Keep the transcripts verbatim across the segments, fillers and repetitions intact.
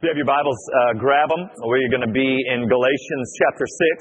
If you have your Bibles, uh, grab them. We're going to be in Galatians chapter six.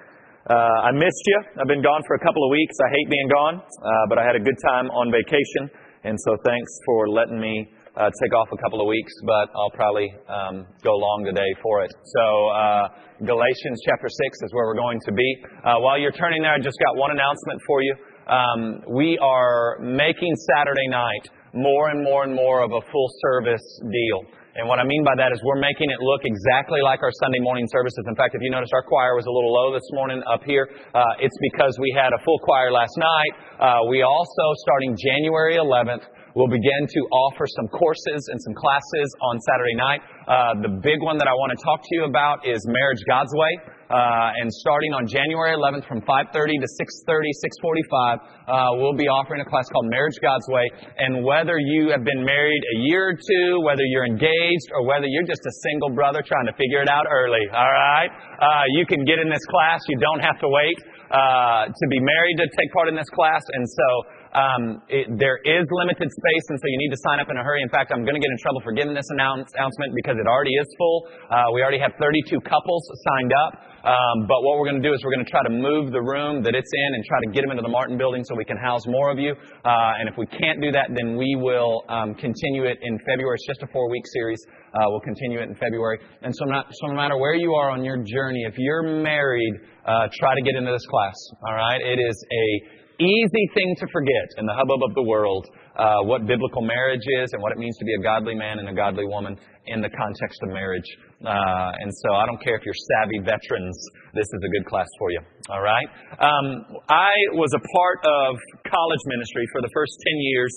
Uh, I missed you. I've been gone for a couple of weeks. I hate being gone, uh, but I had a good time on vacation. And so thanks for letting me uh, take off a couple of weeks, but I'll probably um, go long today for it. So uh, Galatians chapter six is where we're going to be. Uh, while you're turning there, I just got one announcement for you. Um, we are making Saturday night more and more and more of a full service deal. And what I mean by that is we're making it look exactly like our Sunday morning services. In fact, if you notice, our choir was a little low this morning up here. Uh, it's because we had a full choir last night. Uh, we also, starting January eleventh, will begin to offer some courses and some classes on Saturday night. Uh, the big one that I want to talk to you about is Marriage God's Way. Uh, and starting on January eleventh from five thirty to six thirty, six forty-five, uh, we'll be offering a class called Marriage God's Way. And whether you have been married a year or two, whether you're engaged, or whether you're just a single brother trying to figure it out early, all right? Uh, you can get in this class. You don't have to wait uh, to be married to take part in this class. And so Um, it, there is limited space, and so you need to sign up in a hurry. In fact, I'm going to get in trouble for giving this announce, announcement because it already is full. Uh, we already have thirty-two couples signed up. Um, but what we're going to do is we're going to try to move the room that it's in and try to get them into the Martin building so we can house more of you. Uh, and if we can't do that, then we will um, continue it in February. It's just a four-week series. Uh, we'll continue it in February. And so, not, so no matter where you are on your journey, if you're married, uh, try to get into this class. All right? It is a easy thing to forget in the hubbub of the world, uh, what biblical marriage is and what it means to be a godly man and a godly woman in the context of marriage. Uh, and so I don't care if you're savvy veterans, this is a good class for you. All right? Um, I was a part of college ministry for the first ten years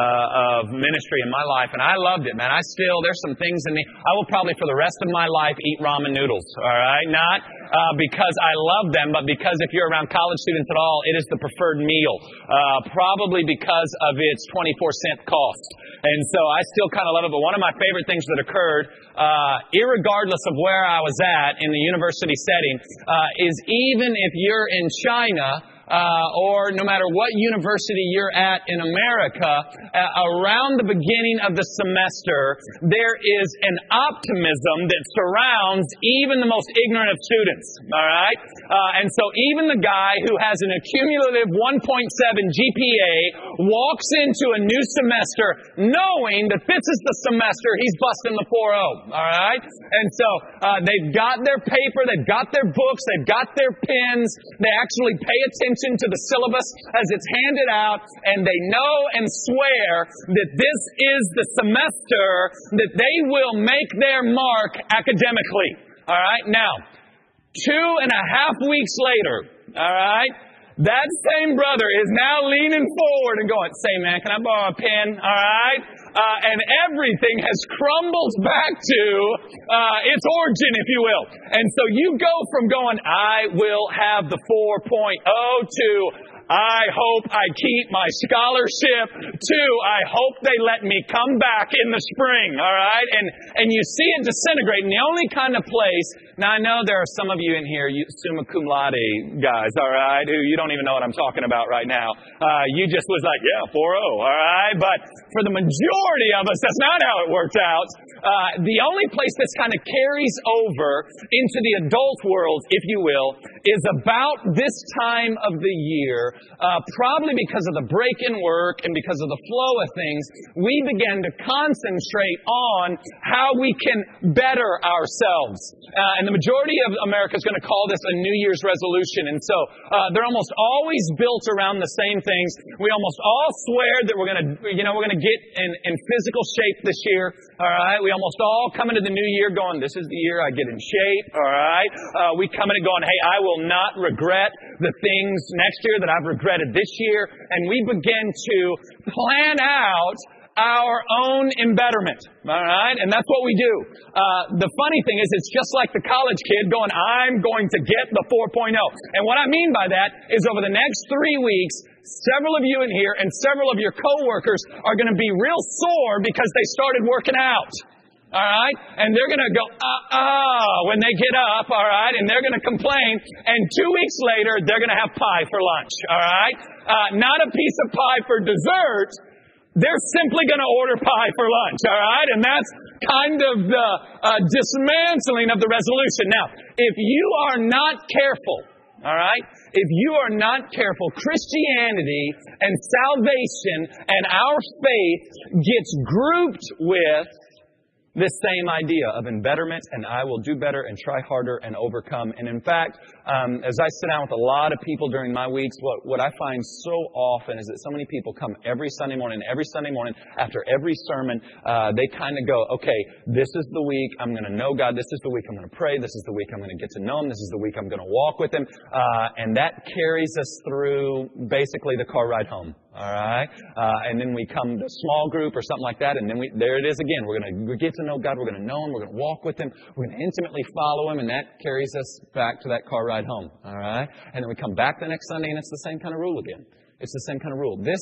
uh, of ministry in my life, and I loved it, man. I still, there's some things in me. I will probably for the rest of my life eat ramen noodles. All right? Not uh, because I love them, but because if you're around college students at all, it is the preferred meal. Uh, probably because of its twenty-four cent cost. And so I still kind of love it. But one of my favorite things that occurred, uh, irregardless of where I was at in the university setting, uh, is even if you're in China, Uh, or no matter what university you're at in America, uh, around the beginning of the semester, there is an optimism that surrounds even the most ignorant of students. All right? Uh, and so even the guy who has an accumulative one point seven G P A walks into a new semester knowing that this is the semester he's busting the four oh. All right? And so uh, they've got their paper, they've got their books, they've got their pens, they actually pay attention to the syllabus as it's handed out, and they know and swear that this is the semester that they will make their mark academically. All right? Now, two and a half weeks later, all right, that same brother is now leaning forward and going, "Say, man, can I borrow a pen?" All right? Uh, and everything has crumbled back to uh, its origin, if you will. And so you go from going, "I will have the four point oh" to "I hope I keep my scholarship," to "I hope they let me come back in the spring." All right? And and you see it disintegrate. And the only kind of place, now I know there are some of you in here, you summa cum laude guys, all right, who you don't even know what I'm talking about right now. Uh, you just was like, "Yeah, four oh," all right? But for the majority of us, that's not how it worked out. Uh, the only place this kind of carries over into the adult world, if you will, is about this time of the year. Uh, probably because of the break in work and because of the flow of things, we began to concentrate on how we can better ourselves. Uh, and the majority of America is going to call this a New Year's resolution. And so uh, they're almost always built around the same things. We almost all swear that we're going to, you know, we're going to get in, in physical shape this year. All right. We almost all come into the new year going, "This is the year I get in shape." All right. Uh, we come in it going, "Hey, I will not regret the things next year that I've regretted this year." And we begin to plan out our own embetterment. All right? And that's what we do. Uh, the funny thing is, it's just like the college kid going, "I'm going to get the four point oh." And what I mean by that is over the next three weeks, several of you in here and several of your coworkers are going to be real sore because they started working out. All right? And they're going to go, uh-uh, when they get up, all right? And they're going to complain. And two weeks later, they're going to have pie for lunch, all right? Uh, not a piece of pie for dessert. They're simply going to order pie for lunch, all right? And that's kind of the uh, dismantling of the resolution. Now, if you are not careful, all right, if you are not careful, Christianity and salvation and our faith gets grouped with this same idea of embetterment, and I will do better and try harder and overcome. And in fact, um, as I sit down with a lot of people during my weeks, what, what I find so often is that so many people come every Sunday morning, every Sunday morning after every sermon, uh, they kind of go, okay, this is the week I'm going to know God. This is the week I'm going to pray. This is the week I'm going to get to know Him. This is the week I'm going to walk with Him. Uh, and that carries us through basically the car ride home. All right? Uh, and then we come to small group or something like that, and then we there it is again. We're going to get to know God. We're going to know Him. We're going to walk with Him. We're going to intimately follow Him, and that carries us back to that car ride home. All right? And then we come back the next Sunday, and it's the same kind of rule again. It's the same kind of rule. This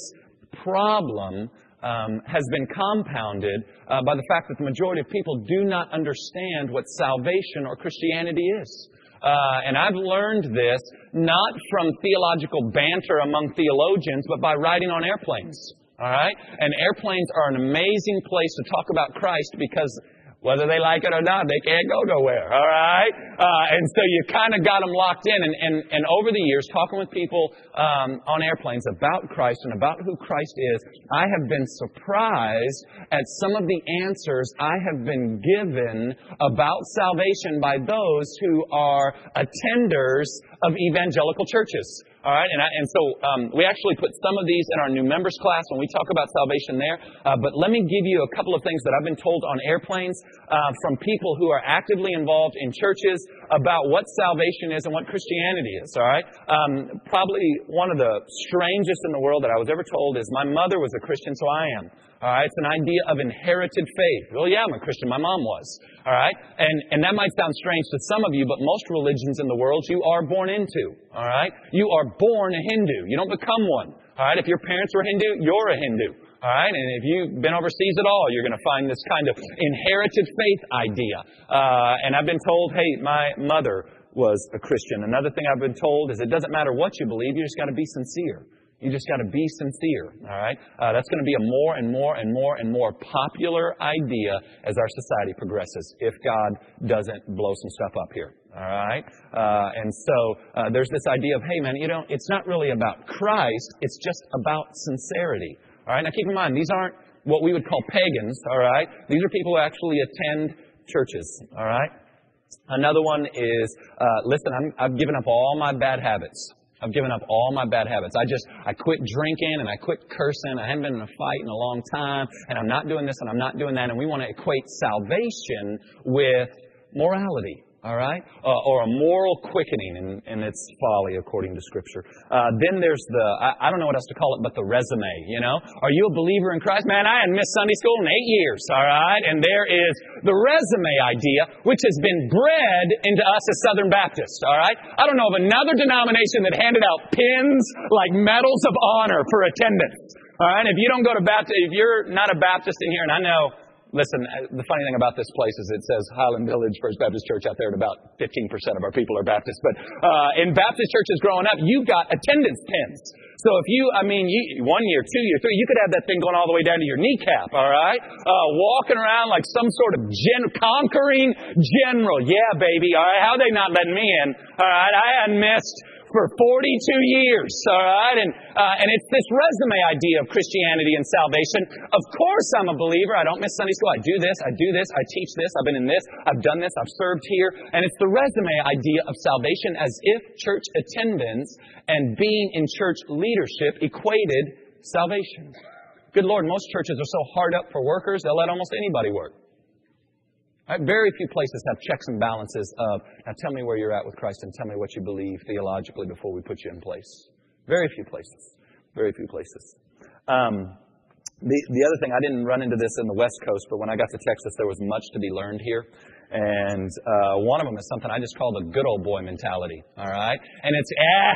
problem um, has been compounded uh, by the fact that the majority of people do not understand what salvation or Christianity is. Uh, and I've learned this not from theological banter among theologians, but by riding on airplanes. All right? And airplanes are an amazing place to talk about Christ because whether they like it or not, they can't go nowhere. All right? Uh, and so you kind of got them locked in. And, and, and over the years, talking with people um, on airplanes about Christ and about who Christ is, I have been surprised at some of the answers I have been given about salvation by those who are attenders of evangelical churches. All right, and, I, and so um, we actually put some of these in our new members class when we talk about salvation there. Uh, but let me give you a couple of things that I've been told on airplanes uh, from people who are actively involved in churches about what salvation is and what Christianity is. All right, um, probably one of the strangest in the world that I was ever told is my mother was a Christian, so I am. All right, it's an idea of inherited faith. Well, yeah, I'm a Christian. My mom was. All right, and and that might sound strange to some of you, but most religions in the world you are born into. All right, you are born a Hindu. You don't become one. All right, if your parents were Hindu, you're a Hindu. All right, and if you've been overseas at all, you're going to find this kind of inherited faith idea. Uh, and I've been told, hey, my mother was a Christian. Another thing I've been told is it doesn't matter what you believe, you just got to be sincere. You just got to be sincere, all right? Uh, that's going to be a more and more and more and more popular idea as our society progresses if God doesn't blow some stuff up here, all right? Uh, and so uh, there's this idea of, hey, man, you know, it's not really about Christ. It's just about sincerity, all right? Now, keep in mind, these aren't what we would call pagans, all right? These are people who actually attend churches, all right? Another one is, uh, listen, I'm, I've given up all my bad habits. I've given up all my bad habits. I just, I quit drinking and I quit cursing. I haven't been in a fight in a long time. And I'm not doing this and I'm not doing that. And we want to equate salvation with morality. All right? Uh, or a moral quickening in, in its folly, according to Scripture. Uh, then there's the, I, I don't know what else to call it, but the resume, you know? Are you a believer in Christ? Man, I hadn't missed Sunday school in eight years, all right? And there is the resume idea, which has been bred into us as Southern Baptists, all right? I don't know of another denomination that handed out pins like medals of honor for attendance, all right? If you don't go to Baptist, if you're not a Baptist in here, and I know, listen, the funny thing about this place is it says Highland Village First Baptist Church out there, and about fifteen percent of our people are Baptists. But uh, in Baptist churches growing up, you got attendance pins. So if you, I mean, you, one year, two year, three, you could have that thing going all the way down to your kneecap, all right? Uh, walking around like some sort of gen- conquering general. Yeah, baby, all right? How are they not letting me in? All right, I hadn't missed for forty-two years, all right? And uh, and it's this resume idea of Christianity and salvation. Of course I'm a believer. I don't miss Sunday school. I do this, I do this, I teach this, I've been in this, I've done this, I've served here. And it's the resume idea of salvation as if church attendance and being in church leadership equated salvation. Good Lord, most churches are so hard up for workers, they'll let almost anybody work. Right? Very few places have checks and balances of, now tell me where you're at with Christ and tell me what you believe theologically before we put you in place. Very few places. Very few places. Um, the, the other thing, I didn't run into this in the West Coast, but when I got to Texas, there was much to be learned here. And uh, one of them is something I just call the good old boy mentality. All right? And it's,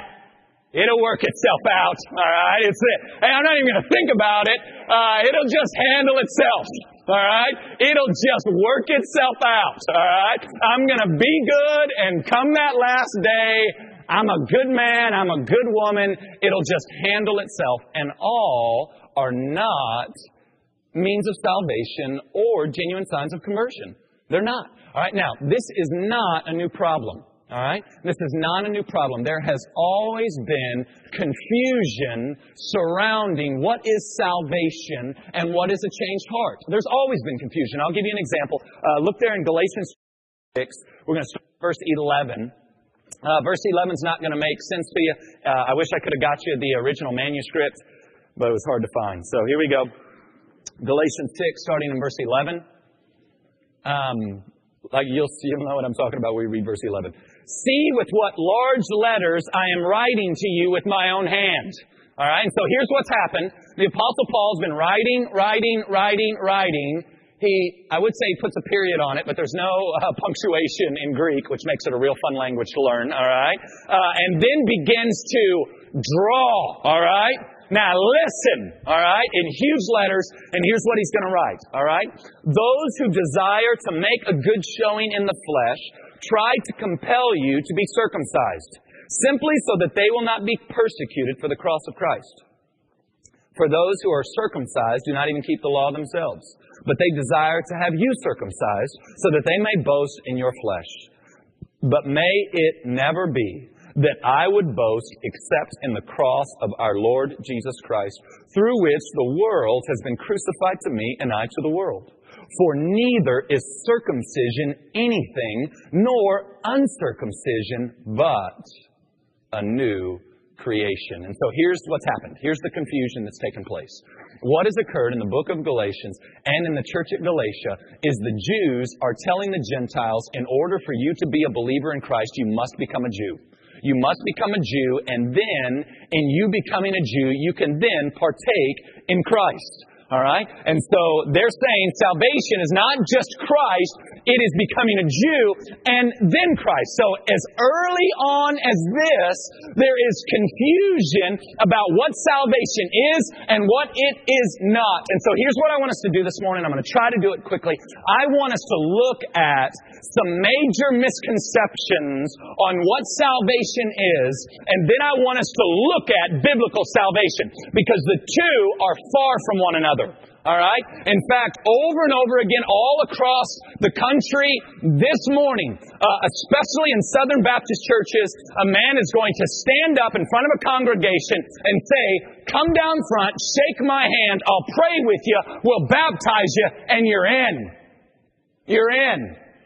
eh, it'll work itself out. All right? It's it. Hey, I'm not even going to think about it. Uh, it'll just handle itself. All right? It'll just work itself out. All right? I'm going to be good, and come that last day, I'm a good man, I'm a good woman. It'll just handle itself. And all are not means of salvation or genuine signs of conversion. They're not. All right. Now, this is not a new problem. All right? This is not a new problem. There has always been confusion surrounding what is salvation and what is a changed heart. There's always been confusion. I'll give you an example. Uh, look there in Galatians six. We're going to start verse eleven. Uh, verse eleven is not going to make sense to you. Uh, I wish I could have got you the original manuscript, but it was hard to find. So here we go. Galatians six, starting in verse eleven. Um, like you'll, you'll know what I'm talking about when we read verse eleven. See with what large letters I am writing to you with my own hand. All right, and so here's what's happened. The Apostle Paul's been writing, writing, writing, writing. He, I would say he puts a period on it, but there's no uh, punctuation in Greek, which makes it a real fun language to learn, all right? Uh, and then begins to draw, all right? Now listen, all right, in huge letters, and here's what he's going to write, all right? Those who desire to make a good showing in the flesh try to compel you to be circumcised, simply so that they will not be persecuted for the cross of Christ. For those who are circumcised do not even keep the law themselves, but they desire to have you circumcised so that they may boast in your flesh. But may it never be that I would boast except in the cross of our Lord Jesus Christ, through which the world has been crucified to me and I to the world. For neither is circumcision anything, nor uncircumcision, but a new creation. And so here's what's happened. Here's the confusion that's taken place. What has occurred in the book of Galatians and in the church at Galatia is the Jews are telling the Gentiles, in order for you to be a believer in Christ, you must become a Jew. You must become a Jew, and then, in you becoming a Jew, you can then partake in Christ. All right? And so they're saying salvation is not just Christ, it is becoming a Jew and then Christ. So as early on as this, there is confusion about what salvation is and what it is not. And so here's what I want us to do this morning. I'm going to try to do it quickly. I want us to look at some major misconceptions on what salvation is, and then I want us to look at biblical salvation, because the two are far from one another. All right? In fact, over and over again, all across the country this morning, uh, especially in Southern Baptist churches, a man is going to stand up in front of a congregation and say, come down front, shake my hand, I'll pray with you, we'll baptize you, and you're in. You're in.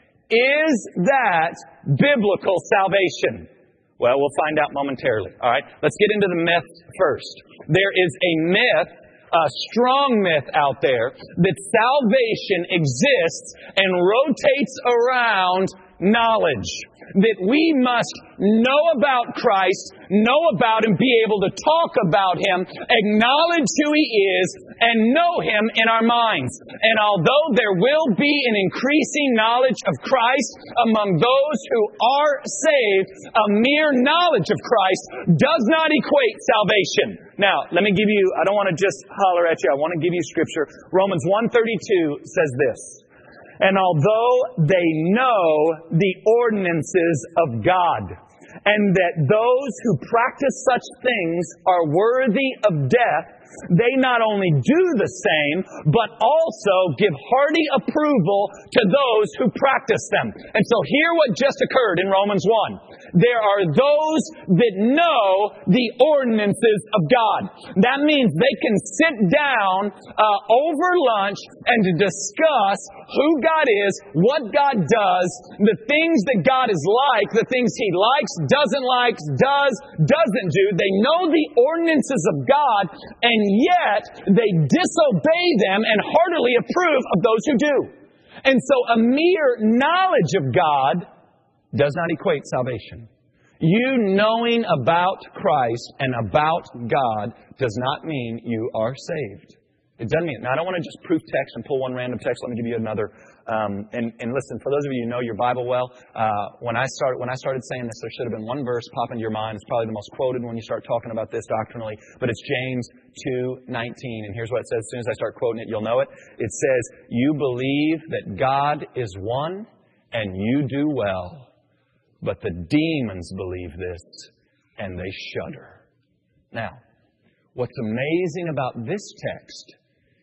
Is that biblical salvation? Well, we'll find out momentarily. All right? Let's get into the myth first. There is a myth, a strong myth out there, that salvation exists and rotates around knowledge. That we must know about Christ, know about Him, be able to talk about Him, acknowledge who He is, and know Him in our minds. And although there will be an increasing knowledge of Christ among those who are saved, a mere knowledge of Christ does not equate salvation. Now, let me give you, I don't want to just holler at you, I want to give you Scripture. Romans one thirty-two says this. And although they know the ordinances of God, and that those who practice such things are worthy of death, they not only do the same, but also give hearty approval to those who practice them. And so hear what just occurred in Romans one. There are those that know the ordinances of God. That means they can sit down uh, over lunch and to discuss who God is, what God does, the things that God is like, the things He likes, doesn't like, does, doesn't do. They know the ordinances of God, and yet they disobey them and heartily approve of those who do. And so a mere knowledge of God does not equate salvation. You knowing about Christ and about God does not mean you are saved. It doesn't mean it. Now, I don't want to just proof text and pull one random text. Let me give you another. Um, and, and listen, for those of you who know your Bible well, uh, when I started when I started saying this, there should have been one verse pop into your mind. It's probably the most quoted when you start talking about this doctrinally. But it's James two nineteen. And here's what it says. As soon as I start quoting it, you'll know it. It says, you believe that God is one, and you do well. But the demons believe this, and they shudder. Now, what's amazing about this text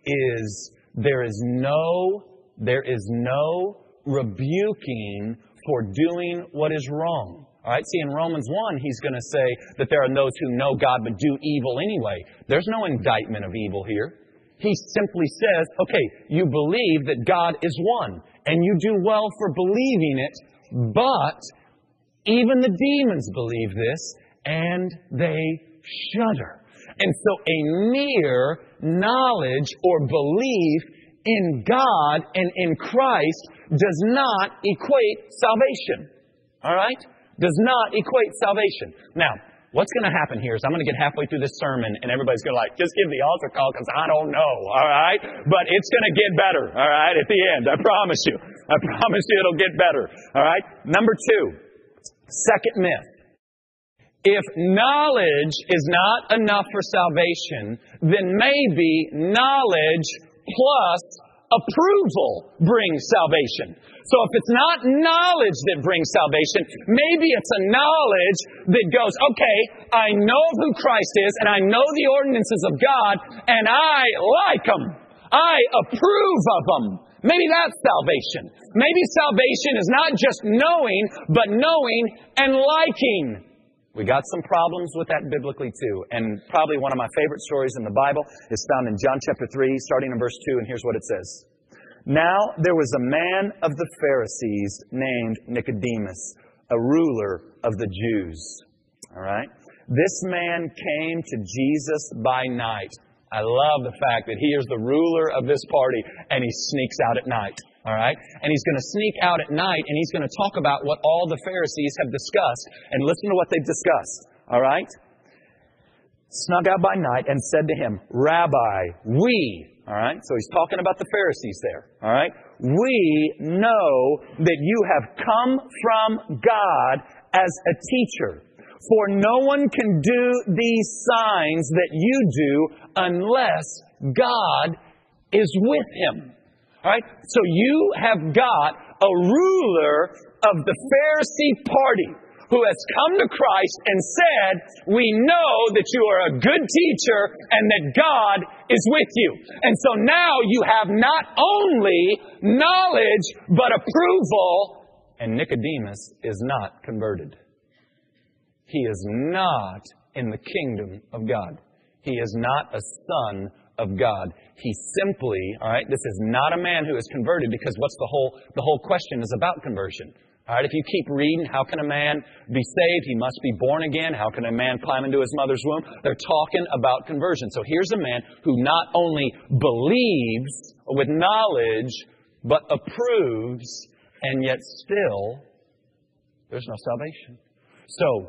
is there is no, there is no rebuking for doing what is wrong. All right, see, in Romans one, he's going to say that there are those who know God but do evil anyway. There's no indictment of evil here. He simply says, okay, you believe that God is one, and you do well for believing it, but even the demons believe this, and they shudder. And so a mere knowledge or belief in God and in Christ does not equate salvation. All right? Does not equate salvation. Now, what's going to happen here is I'm going to get halfway through this sermon and everybody's going to like, just give the altar call because I don't know. All right? But it's going to get better. All right? At the end. I promise you. I promise you it'll get better. All right? Number two. Second myth. If knowledge is not enough for salvation, then maybe knowledge plus approval brings salvation. So if it's not knowledge that brings salvation, maybe it's a knowledge that goes, okay, I know who Christ is and I know the ordinances of God and I like them. I approve of them. Maybe that's salvation. Maybe salvation is not just knowing, but knowing and liking. We got some problems with that biblically too. And probably one of my favorite stories in the Bible is found in John chapter three, starting in verse two, and here's what it says. Now there was a man of the Pharisees named Nicodemus, a ruler of the Jews. All right? This man came to Jesus by night. I love the fact that he is the ruler of this party and he sneaks out at night. All right? And he's going to sneak out at night and he's going to talk about what all the Pharisees have discussed. And listen to what they've discussed. All right? Snuck out by night and said to him, Rabbi, we... All right, so he's talking about the Pharisees there. All right, we know that you have come from God as a teacher. For no one can do these signs that you do unless God is with him. All right, so you have got a ruler of the Pharisee party who has come to Christ and said, we know that you are a good teacher and that God is with you. And so now you have not only knowledge, but approval. And Nicodemus is not converted. He is not in the kingdom of God. He is not a son of God. He simply, all right, this is not a man who is converted because what's the whole, the whole question is about conversion. All right, if you keep reading, how can a man be saved? He must be born again. How can a man climb into his mother's womb? They're talking about conversion. So here's a man who not only believes with knowledge, but approves, and yet still there's no salvation. So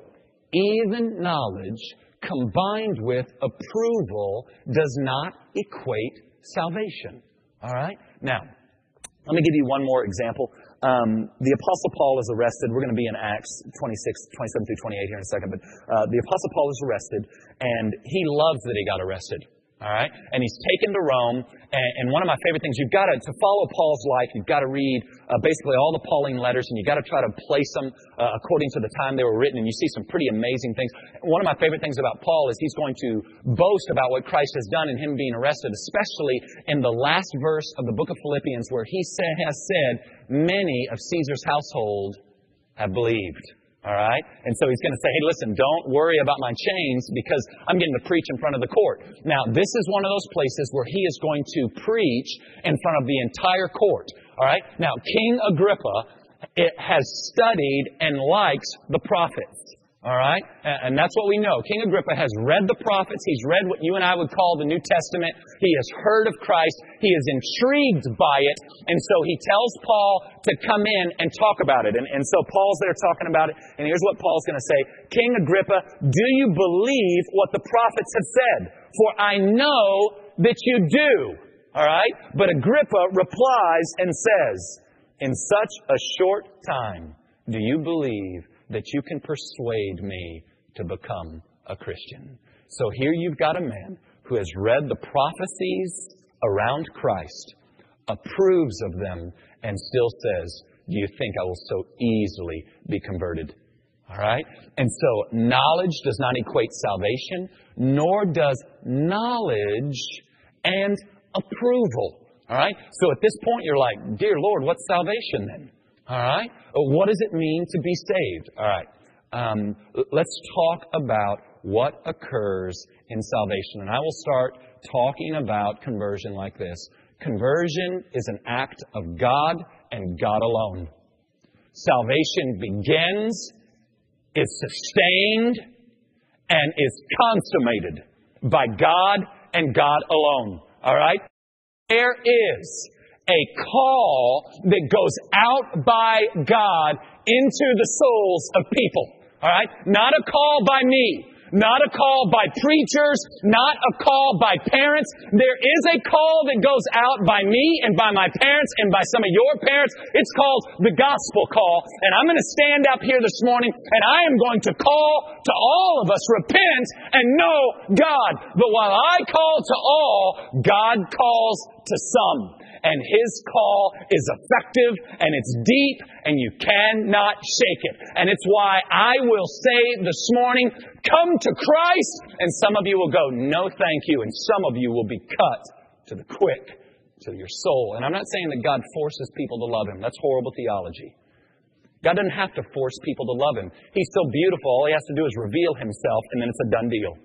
even knowledge combined with approval does not equate salvation. All right? Now, let me give you one more example. Um, the Apostle Paul is arrested. We're going to be in Acts twenty-six, twenty-seven through twenty-eight here in a second. But uh, the Apostle Paul is arrested, and he loves that he got arrested. All right? And he's taken to Rome. And, and one of my favorite things, you've got to, to follow Paul's life, you've got to read uh, basically all the Pauline letters, and you've got to try to place them uh, according to the time they were written. And you see some pretty amazing things. One of my favorite things about Paul is he's going to boast about what Christ has done in him being arrested, especially in the last verse of the book of Philippians where he say, has said, many of Caesar's household have believed. All right? And so he's going to say, hey, listen, don't worry about my chains because I'm getting to preach in front of the court. Now, this is one of those places where he is going to preach in front of the entire court. All right? Now, King Agrippa it has studied and likes the prophets. All right? And that's what we know. King Agrippa has read the prophets. He's read what you and I would call the New Testament. He has heard of Christ. He is intrigued by it. And so he tells Paul to come in and talk about it. And, and so Paul's there talking about it. And here's what Paul's going to say. King Agrippa, do you believe what the prophets have said? For I know that you do. All right? But Agrippa replies and says, in such a short time, do you believe that you can persuade me to become a Christian? So here you've got a man who has read the prophecies around Christ, approves of them, and still says, do you think I will so easily be converted? All right? And so knowledge does not equate salvation, nor does knowledge and approval. All right? So at this point, you're like, dear Lord, what's salvation then? All right? What does it mean to be saved? All right. Um, let's talk about what occurs in salvation. And I will start talking about conversion like this. Conversion is an act of God and God alone. Salvation begins, is sustained, and is consummated by God and God alone. All right? There is a call that goes out by God into the souls of people. All right? Not a call by me. Not a call by preachers, not a call by parents. There is a call that goes out by me and by my parents and by some of your parents. It's called the gospel call. And I'm going to stand up here this morning and I am going to call to all of us, repent and know God. But while I call to all, God calls to some. And His call is effective and it's deep and you cannot shake it. And it's why I will say this morning, come to Christ. And some of you will go, no thank you. And some of you will be cut to the quick, to your soul. And I'm not saying that God forces people to love Him. That's horrible theology. God doesn't have to force people to love Him. He's so beautiful, all He has to do is reveal Himself and then it's a done deal.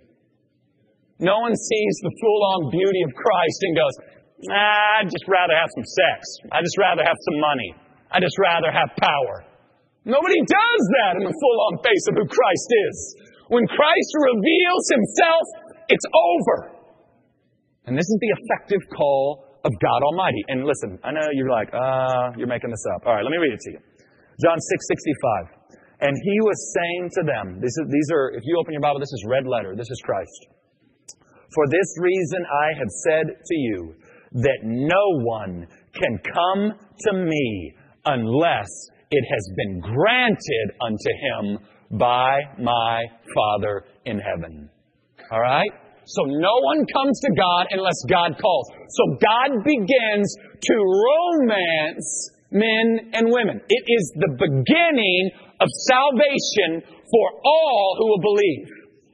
No one sees the full-on beauty of Christ and goes, Nah, I'd just rather have some sex. I'd just rather have some money. I'd just rather have power. Nobody does that in the full-on face of who Christ is. When Christ reveals Himself, it's over. And this is the effective call of God Almighty. And listen, I know you're like, uh, you're making this up. All right, let me read it to you. John six sixty-five. And He was saying to them, this is, these are, if you open your Bible, this is red letter. This is Christ. For this reason I have said to you, that no one can come to me unless it has been granted unto him by my Father in heaven. All right? So no one comes to God unless God calls. So God begins to romance men and women. It is the beginning of salvation for all who will believe.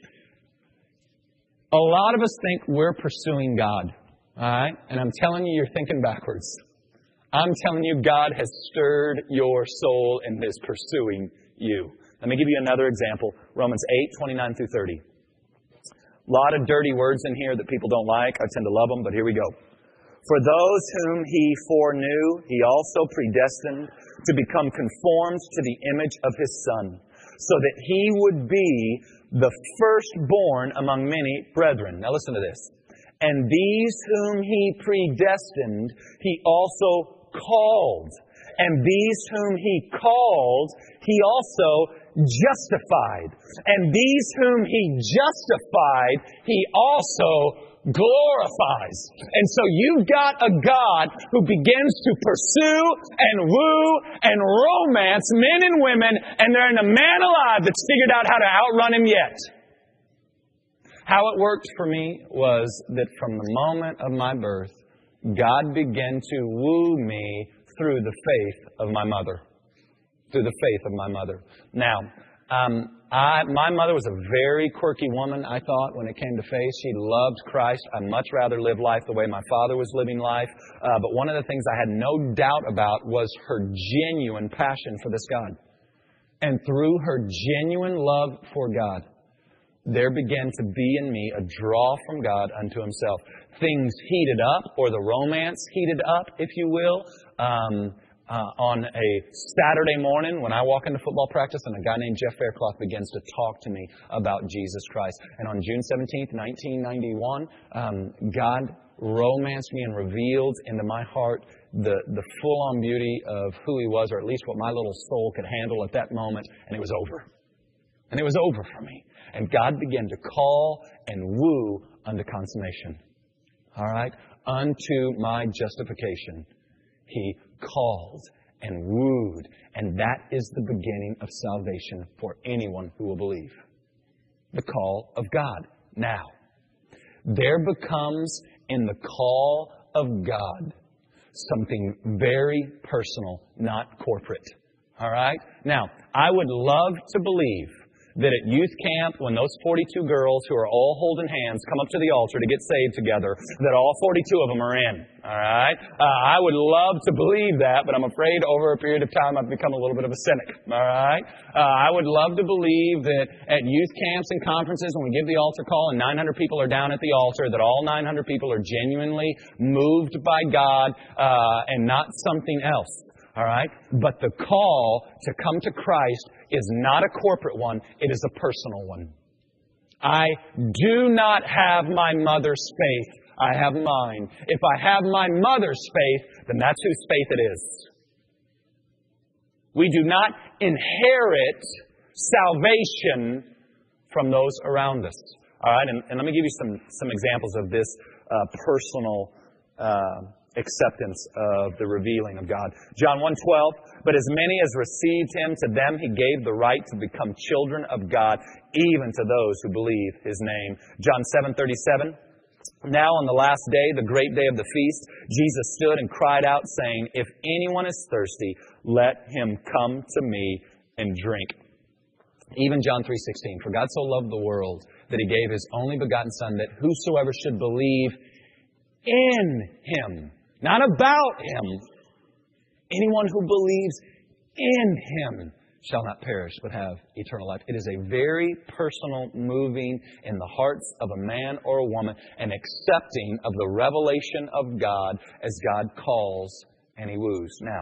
A lot of us think we're pursuing God. All right? And I'm telling you, you're thinking backwards. I'm telling you, God has stirred your soul and is pursuing you. Let me give you another example. Romans eight, twenty-nine through thirty. A lot of dirty words in here that people don't like. I tend to love them, but here we go. For those whom He foreknew, He also predestined to become conformed to the image of His Son, so that He would be the firstborn among many brethren. Now listen to this. And these whom He predestined, He also called. And these whom He called, He also justified. And these whom He justified, He also glorifies. And so you've got a God who begins to pursue and woo and romance men and women, and there ain't a man alive that's figured out how to outrun Him yet. How it worked for me was that from the moment of my birth, God began to woo me through the faith of my mother. Through the faith of my mother. Now, um, I, my mother was a very quirky woman, I thought, when it came to faith. She loved Christ. I'd much rather live life the way my father was living life. Uh, but one of the things I had no doubt about was her genuine passion for this God. And through her genuine love for God, there began to be in me a draw from God unto Himself. Things heated up, or the romance heated up, if you will, um, uh, on a Saturday morning when I walk into football practice and a guy named Jeff Faircloth begins to talk to me about Jesus Christ. And on June seventeenth, nineteen ninety-one, um, God romanced me and revealed into my heart the, the full-on beauty of who He was, or at least what my little soul could handle at that moment, and it was over. And it was over for me. And God began to call and woo unto consummation. All right? Unto my justification. He called and wooed. And that is the beginning of salvation for anyone who will believe. The call of God. Now, there becomes in the call of God something very personal, not corporate. All right? Now, I would love to believe that at youth camp, when those forty-two girls who are all holding hands come up to the altar to get saved together, that all forty-two of them are in. All right? Uh, I would love to believe that, but I'm afraid over a period of time I've become a little bit of a cynic. All right? Uh, I would love to believe that at youth camps and conferences, when we give the altar call and nine hundred people are down at the altar, that all nine hundred people are genuinely moved by God uh, and not something else. All right? But the call to come to Christ is not a corporate one. It is a personal one. I do not have my mother's faith. I have mine. If I have my mother's faith, then that's whose faith it is. We do not inherit salvation from those around us. All right? And, and let me give you some, some examples of this uh, personal uh acceptance of the revealing of God. John one twelve, but as many as received Him, to them He gave the right to become children of God, even to those who believe His name. John seven thirty-seven, now on the last day, the great day of the feast, Jesus stood and cried out, saying, if anyone is thirsty, let him come to me and drink. Even John three sixteen, for God so loved the world that He gave His only begotten Son, that whosoever should believe in Him, not about Him. Anyone who believes in Him shall not perish, but have eternal life. It is a very personal moving in the hearts of a man or a woman, an accepting of the revelation of God as God calls and He woos. Now,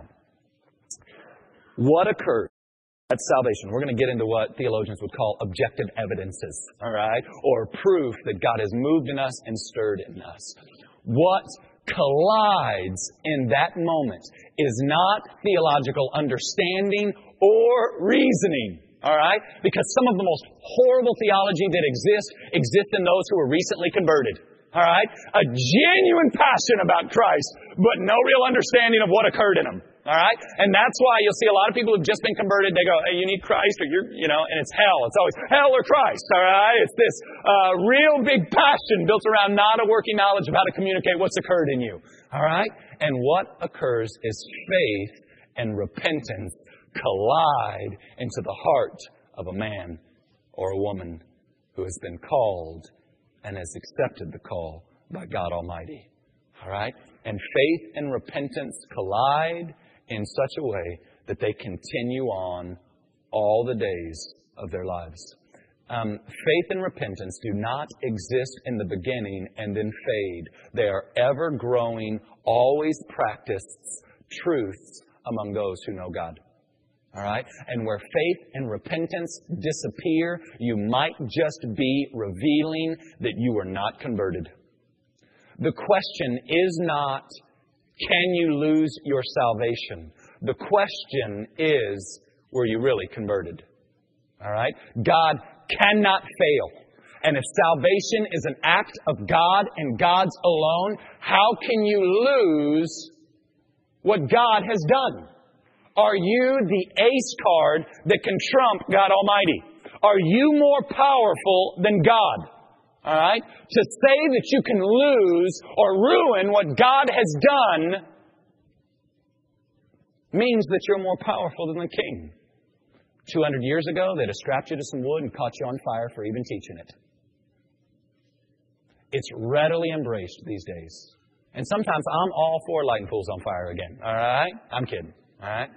what occurs at salvation? We're going to get into what theologians would call objective evidences, all right? Or proof that God has moved in us and stirred in us. What collides in that moment is not theological understanding or reasoning. All right? Because some of the most horrible theology that exists exists in those who were recently converted. All right? A genuine passion about Christ, but no real understanding of what occurred in them. All right? And that's why you'll see a lot of people who've just been converted, they go, hey, you need Christ or you're, you know, and it's hell. It's always hell or Christ. All right? It's this uh, real big passion built around not a working knowledge of how to communicate what's occurred in you. All right? And what occurs is faith and repentance collide into the heart of a man or a woman who has been called and has accepted the call by God Almighty. All right? And faith and repentance collide in such a way that they continue on all the days of their lives. Um, faith and repentance do not exist in the beginning and then fade. They are ever-growing, always practiced truths among those who know God. All right? And where faith and repentance disappear, you might just be revealing that you are not converted. The question is not, can you lose your salvation? The question is, were you really converted? All right? God cannot fail. And if salvation is an act of God and God's alone, how can you lose what God has done? Are you the ace card that can trump God Almighty? Are you more powerful than God? All right? To say that you can lose or ruin what God has done means that you're more powerful than the king. two hundred years ago, they'd have strapped you to some wood and caught you on fire for even teaching it. It's readily embraced these days. And sometimes I'm all for lighting fools on fire again. All right? I'm kidding. All right?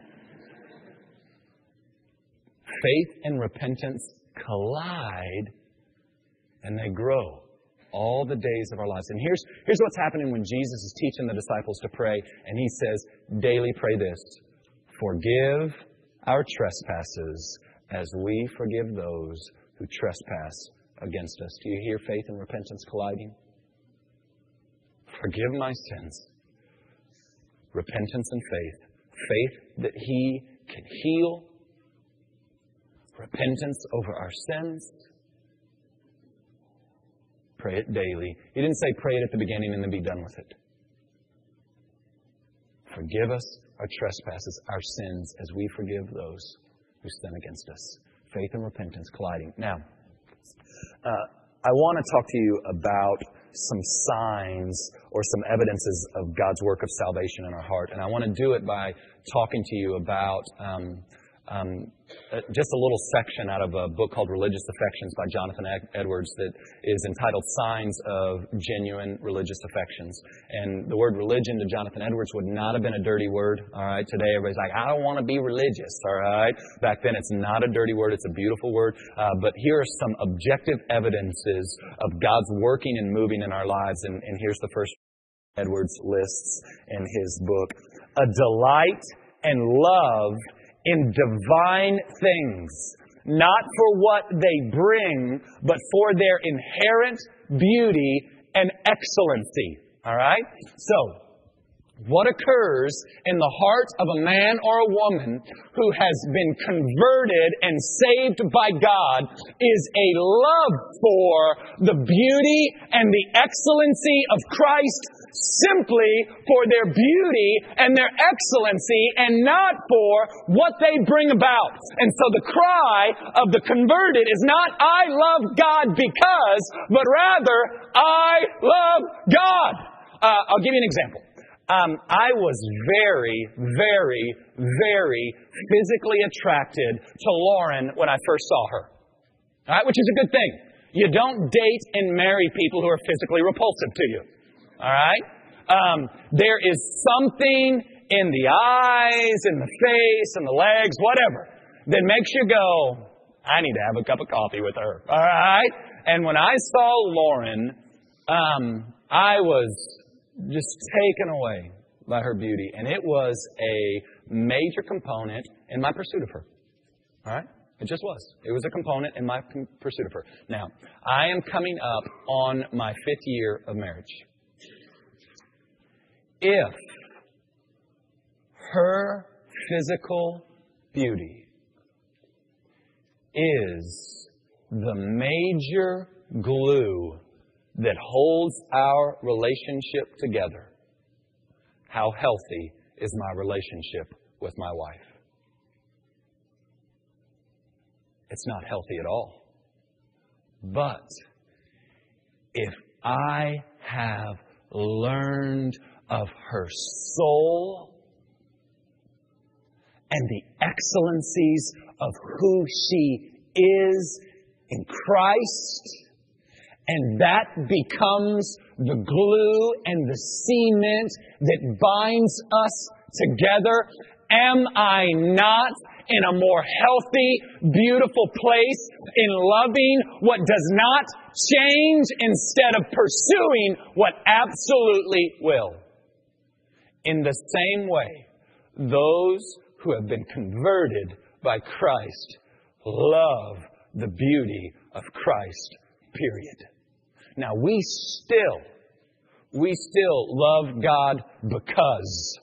Faith and repentance collide and they grow all the days of our lives. And here's, here's what's happening when Jesus is teaching the disciples to pray. And He says, daily pray this: forgive our trespasses as we forgive those who trespass against us. Do you hear faith and repentance colliding? Forgive my sins. Repentance and faith. Faith that He can heal. Repentance over our sins. Pray it daily. He didn't say pray it at the beginning and then be done with it. Forgive us our trespasses, our sins, as we forgive those who sin against us. Faith and repentance colliding. Now, uh, I want to talk to you about some signs or some evidences of God's work of salvation in our heart. And I want to do it by talking to you about um, um, uh, just a little section out of a book called Religious Affections by Jonathan Edwards that is entitled Signs of Genuine Religious Affections. And the word religion to Jonathan Edwards would not have been a dirty word. All right, today everybody's like, I don't want to be religious. All right, back then it's not a dirty word. It's a beautiful word. Uh, but here are some objective evidences of God's working and moving in our lives. And, and here's the first Edwards lists in his book. A delight and love in divine things, not for what they bring, but for their inherent beauty and excellency. All right? So, what occurs in the heart of a man or a woman who has been converted and saved by God is a love for the beauty and the excellency of Christ, simply for their beauty and their excellency and not for what they bring about. And so the cry of the converted is not, I love God because, but rather, I love God. Uh, I'll give you an example. Um, I was very, very, very physically attracted to Lauren when I first saw her. All right, which is a good thing. You don't date and marry people who are physically repulsive to you. All right? Um, there is something in the eyes, in the face, in the legs, whatever, that makes you go, I need to have a cup of coffee with her. All right? And when I saw Lauren, um, I was just taken away by her beauty. And it was a major component in my pursuit of her. All right? It just was. It was a component in my pursuit of her. Now, I am coming up on my fifth year of marriage. If her physical beauty is the major glue that holds our relationship together, how healthy is my relationship with my wife? It's not healthy at all. But if I have learned of her soul and the excellencies of who she is in Christ, and that becomes the glue and the cement that binds us together, am I not in a more healthy, beautiful place in loving what does not change instead of pursuing what absolutely will? In the same way, those who have been converted by Christ love the beauty of Christ, period. Now, we still, we still love God because.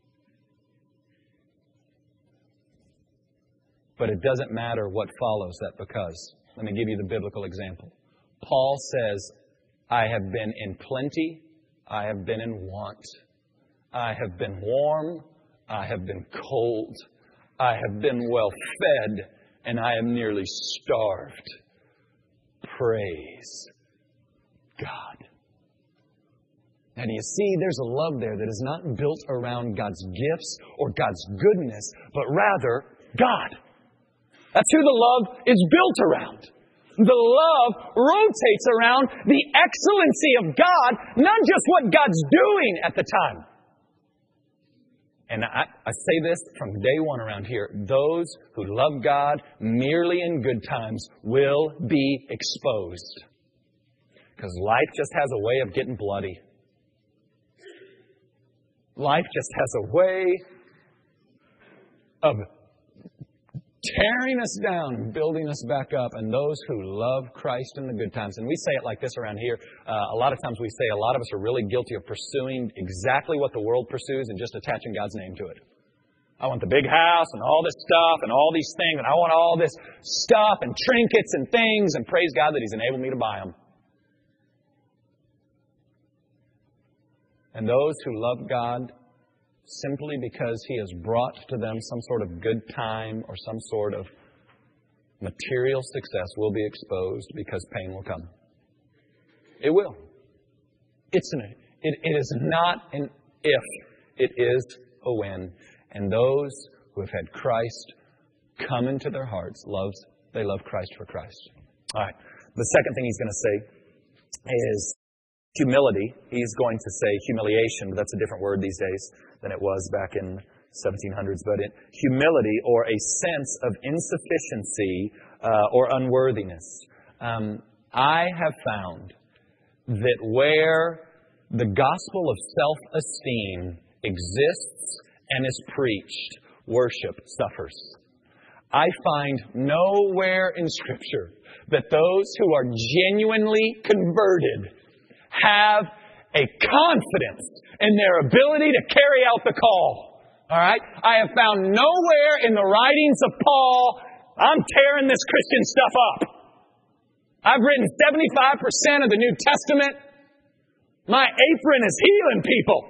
But it doesn't matter what follows that because. Let me give you the biblical example. Paul says, I have been in plenty, I have been in want. I have been warm, I have been cold, I have been well fed, and I am nearly starved. Praise God. Now, do you see, there's a love there that is not built around God's gifts or God's goodness, but rather God. That's who the love is built around. The love rotates around the excellency of God, not just what God's doing at the time. And I, I say this from day one around here. Those who love God merely in good times will be exposed. Because life just has a way of getting bloody. Life just has a way of tearing us down and building us back up. And those who love Christ in the good times, and we say it like this around here, uh, a lot of times we say a lot of us are really guilty of pursuing exactly what the world pursues and just attaching God's name to it. I want the big house and all this stuff and all these things, and I want all this stuff and trinkets and things, and praise God that He's enabled me to buy them. And those who love God simply because He has brought to them some sort of good time or some sort of material success will be exposed because pain will come. It will. It's an, it, it is not an if, it is a when. And those who have had Christ come into their hearts. Loves, they love Christ for Christ. All right. The second thing he's going to say is humility. He's going to say humiliation, but that's a different word these days than it was back in seventeen hundreds. But in humility, or a sense of insufficiency uh, or unworthiness. Um, I have found that where the gospel of self-esteem exists and is preached, worship suffers. I find nowhere in Scripture that those who are genuinely converted have a confidence in their ability to carry out the call. All right? I have found nowhere in the writings of Paul, I'm tearing this Christian stuff up. I've written seventy-five percent of the New Testament. My apron is healing people.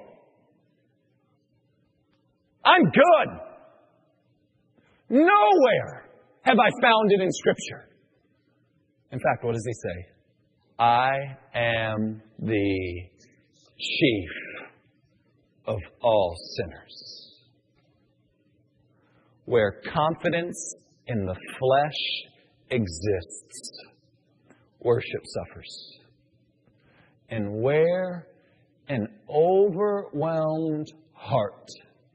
I'm good. Nowhere have I found it in Scripture. In fact, what does he say? I am the chief of all sinners. Where confidence in the flesh exists, worship suffers. And where an overwhelmed heart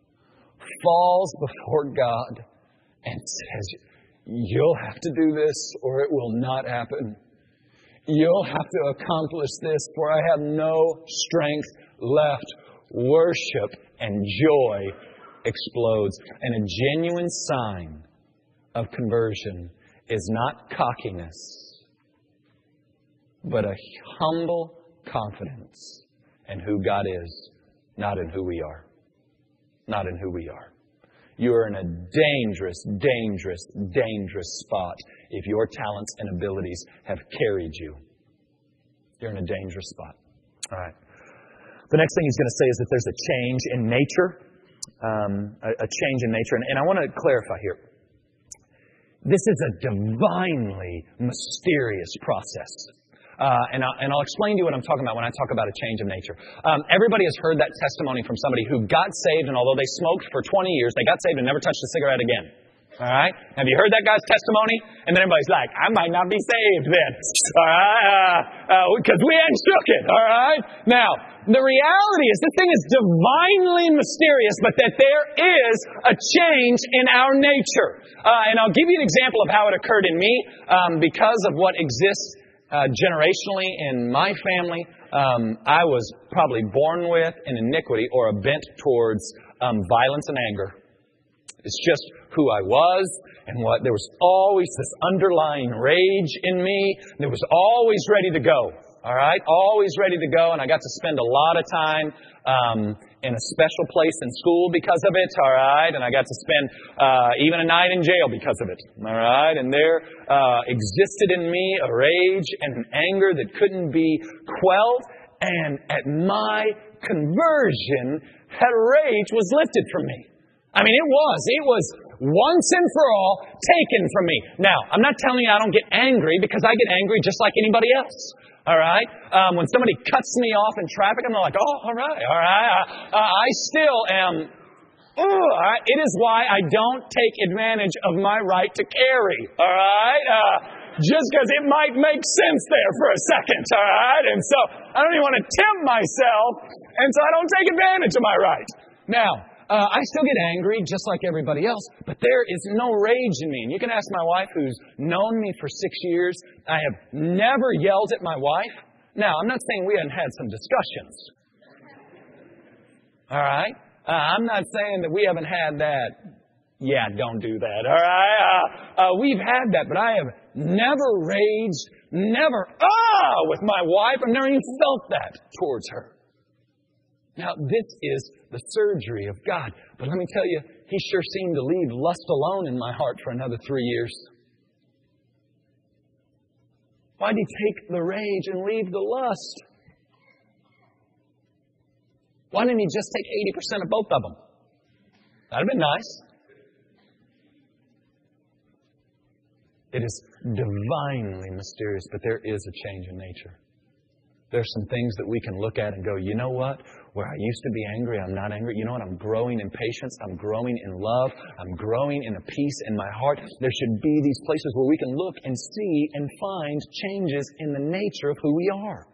falls before God and says, you'll have to do this or it will not happen. You'll have to accomplish this for I have no strength left. Worship and joy explodes. And a genuine sign of conversion is not cockiness, but a humble confidence in who God is, not in who we are. Not in who we are. You are in a dangerous, dangerous, dangerous spot if your talents and abilities have carried you. You're in a dangerous spot. All right. The next thing he's going to say is that there's a change in nature. Um, a, a change in nature. And, and I want to clarify here. This is a divinely mysterious process. Uh, and, I, and I'll explain to you what I'm talking about when I talk about a change of nature. Um, everybody has heard that testimony from somebody who got saved, and although they smoked for twenty years, they got saved and never touched a cigarette again. All right? Have you heard that guy's testimony? And then everybody's like, I might not be saved then. All right? Because uh, uh, we ain't shook it. All right? Now, the reality is this thing is divinely mysterious, but that there is a change in our nature. Uh, and I'll give you an example of how it occurred in me um, because of what exists Uh, generationally in my family. um, I was probably born with an iniquity or a bent towards um, violence and anger. It's just who I was, and what there was always this underlying rage in me that was always ready to go. All right, always ready to go, and I got to spend a lot of time um, in a special place in school because of it. All right, and I got to spend uh, even a night in jail because of it. All right, and there uh, existed in me a rage and an anger that couldn't be quelled. And at my conversion, that rage was lifted from me. I mean, it was. It was once and for all taken from me. Now, I'm not telling you I don't get angry, because I get angry just like anybody else. All right? Um, when somebody cuts me off in traffic, I'm like, oh, all right, all right. Uh, I still am, ooh, all right? It is why I don't take advantage of my right to carry. All right? Uh, just because it might make sense there for a second. All right? And so I don't even want to tempt myself, and so I don't take advantage of my right. Now, Uh, I still get angry just like everybody else, but there is no rage in me. And you can ask my wife, who's known me for six years. I have never yelled at my wife. Now, I'm not saying we haven't had some discussions. All right? Uh, I'm not saying that we haven't had that. Yeah, don't do that. All right? Uh, uh, we've had that, but I have never raged, never, ah, with my wife. I've never even felt that towards her. Now, this is the surgery of God. But let me tell you, He sure seemed to leave lust alone in my heart for another three years. Why did He take the rage and leave the lust? Why didn't He just take eighty percent of both of them? That would have been nice. It is divinely mysterious, but there is a change in nature. There's some things that we can look at and go, you know what? Where I used to be angry, I'm not angry. You know what? I'm growing in patience. I'm growing in love. I'm growing in a peace in my heart. There should be these places where we can look and see and find changes in the nature of who we are.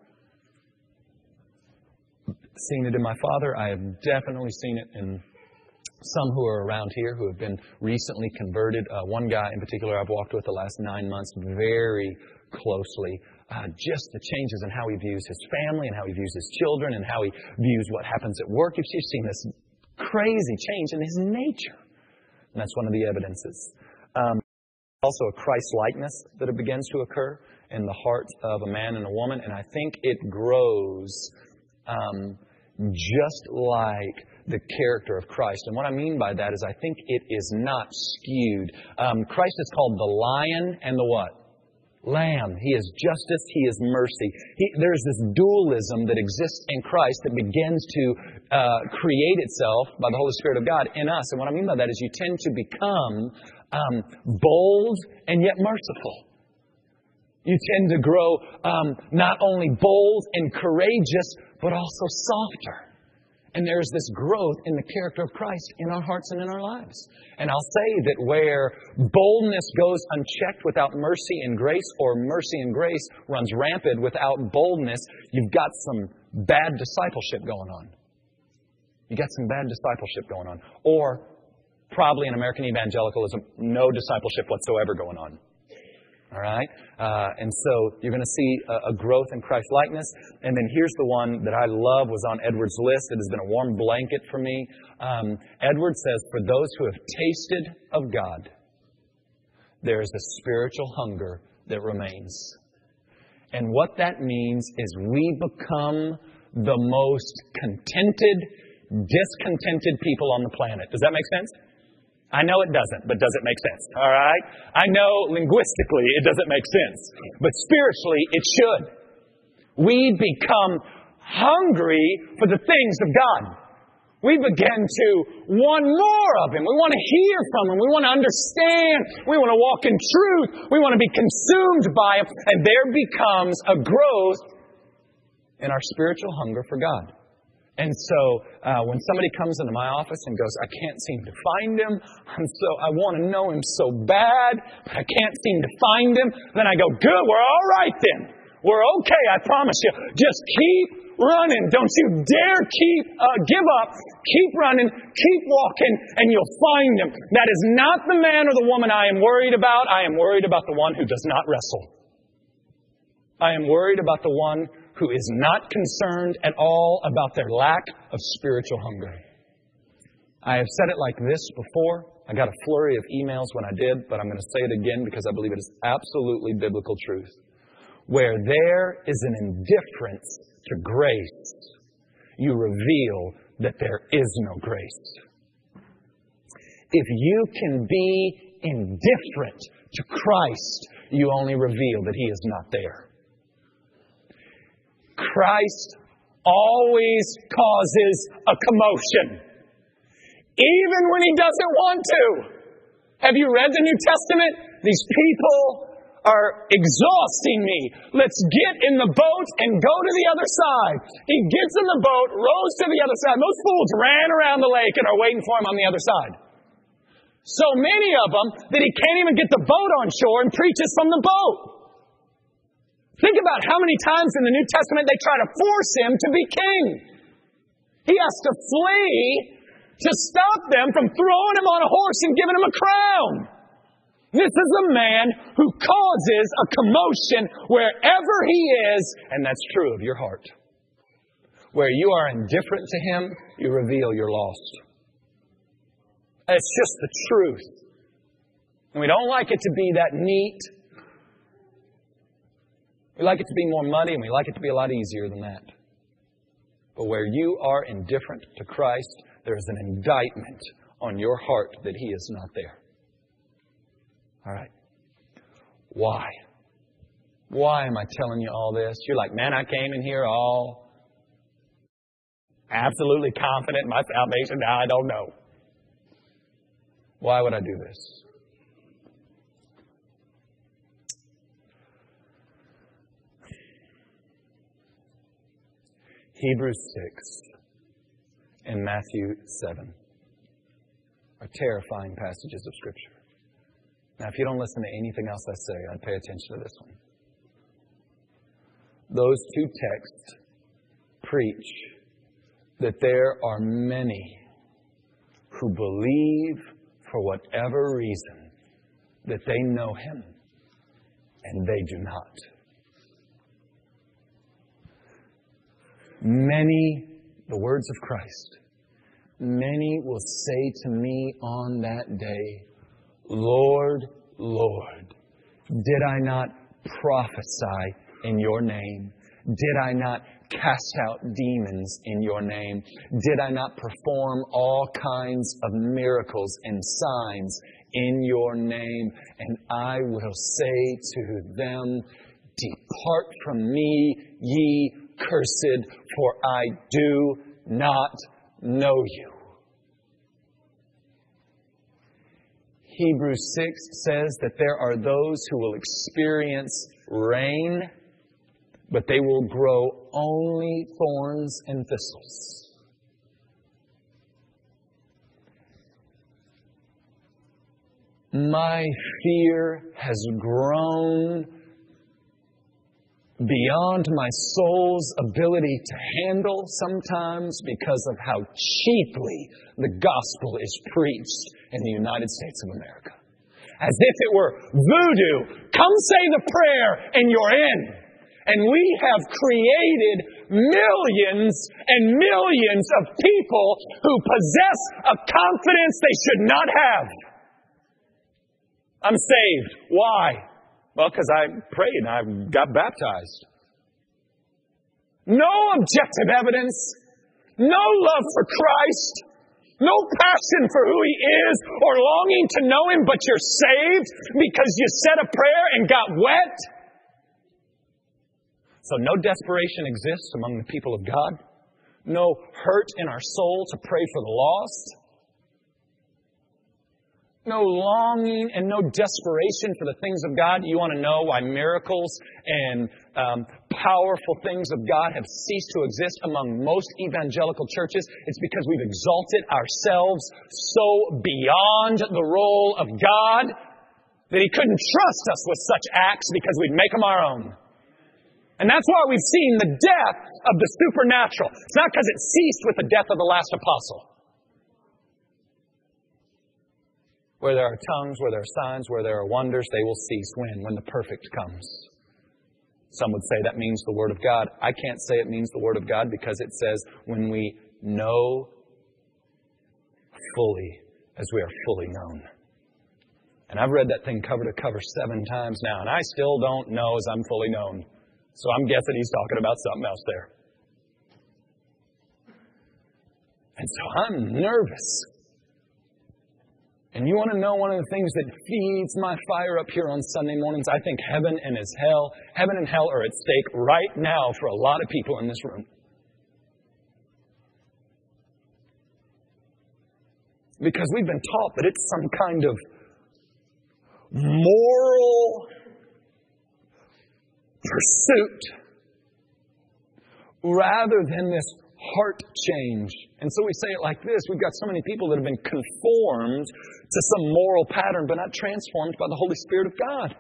Seen it in my father. I have definitely seen it in some who are around here who have been recently converted. Uh, one guy in particular I've walked with the last nine months very closely. Uh, just the changes in how he views his family and how he views his children and how he views what happens at work. You've just seen this crazy change in his nature. And that's one of the evidences. Um, also a Christ-likeness that begins to occur in the heart of a man and a woman. And I think it grows um, just like the character of Christ. And what I mean by that is I think it is not skewed. Um, Christ is called the Lion and the what? Lamb. He is justice. He is mercy. He, there's this dualism that exists in Christ that begins to uh, create itself by the Holy Spirit of God in us. And what I mean by that is you tend to become um, bold and yet merciful. You tend to grow um, not only bold and courageous, but also softer. And there's this growth in the character of Christ in our hearts and in our lives. And I'll say that where boldness goes unchecked without mercy and grace, or mercy and grace runs rampant without boldness, you've got some bad discipleship going on. You've got some bad discipleship going on. Or probably in American evangelicalism, no discipleship whatsoever going on. All right? Uh, and so you're going to see a, a growth in Christ-likeness. And then here's the one that I love, was on Edward's list. It has been a warm blanket for me. Um, Edward says, for those who have tasted of God, there is a spiritual hunger that remains. And what that means is we become the most contented, discontented people on the planet. Does that make sense? I know it doesn't, but does it make sense? All right? I know linguistically it doesn't make sense, but spiritually it should. We become hungry for the things of God. We begin to want more of Him. We want to hear from Him. We want to understand. We want to walk in truth. We want to be consumed by Him. And there becomes a growth in our spiritual hunger for God. And so uh, when somebody comes into my office and goes, I can't seem to find Him, I'm so I want to know Him so bad, but I can't seem to find Him, then I go, good, we're all right then. We're okay, I promise you. Just keep running. Don't you dare keep uh, give up. Keep running. Keep walking, and you'll find Him. That is not the man or the woman I am worried about. I am worried about the one who does not wrestle. I am worried about the one who is not concerned at all about their lack of spiritual hunger. I have said it like this before. I got a flurry of emails when I did, but I'm going to say it again because I believe it is absolutely biblical truth. Where there is an indifference to grace, you reveal that there is no grace. If you can be indifferent to Christ, you only reveal that He is not there. Christ always causes a commotion, even when He doesn't want to. Have you read the New Testament? These people are exhausting me. Let's get in the boat and go to the other side. He gets in the boat, rows to the other side. Those fools ran around the lake and are waiting for Him on the other side. So many of them that He can't even get the boat on shore and preaches from the boat. Think about how many times in the New Testament they try to force Him to be king. He has to flee to stop them from throwing Him on a horse and giving Him a crown. This is a man who causes a commotion wherever he is, and that's true of your heart. Where you are indifferent to Him, you reveal you're lost. It's just the truth. And we don't like it to be that neat. We like it to be more muddy, and we like it to be a lot easier than that. But where you are indifferent to Christ, there is an indictment on your heart that He is not there. All right. Why? Why am I telling you all this? You're like, man, I came in here all absolutely confident in my salvation. Now I don't know. Why would I do this? Hebrews six and Matthew seven are terrifying passages of Scripture. Now, if you don't listen to anything else I say, I'd pay attention to this one. Those two texts preach that there are many who believe, for whatever reason, that they know Him, and they do not. Many, the words of Christ, many will say to me on that day, Lord, Lord, did I not prophesy in your name? Did I not cast out demons in your name? Did I not perform all kinds of miracles and signs in your name? And I will say to them, depart from me, ye cursed, for I do not know you. Hebrews six says that there are those who will experience rain, but they will grow only thorns and thistles. My fear has grown beyond my soul's ability to handle sometimes because of how cheaply the gospel is preached in the United States of America. As if it were voodoo. Come say the prayer and you're in. And we have created millions and millions of people who possess a confidence they should not have. I'm saved. Why? Well, because I prayed and I got baptized. No objective evidence. No love for Christ. No passion for who He is or longing to know Him, but you're saved because you said a prayer and got wet. So no desperation exists among the people of God. No hurt in our soul to pray for the lost. No longing and no desperation for the things of God. You want to know why miracles and um, powerful things of God have ceased to exist among most evangelical churches? It's because we've exalted ourselves so beyond the role of God that He couldn't trust us with such acts because we'd make them our own. And that's why we've seen the death of the supernatural. It's not because it ceased with the death of the last apostle. Where there are tongues, where there are signs, where there are wonders, they will cease. When? When the perfect comes. Some would say that means the Word of God. I can't say it means the Word of God because it says when we know fully as we are fully known. And I've read that thing cover to cover seven times now, and I still don't know as I'm fully known. So I'm guessing he's talking about something else there. And so I'm nervous. And you want to know one of the things that feeds my fire up here on Sunday mornings? I think heaven and his hell, heaven and hell are at stake right now for a lot of people in this room. Because we've been taught that it's some kind of moral pursuit rather than this heart change. And so we say it like this. We've got so many people that have been conformed to some moral pattern, but not transformed by the Holy Spirit of God.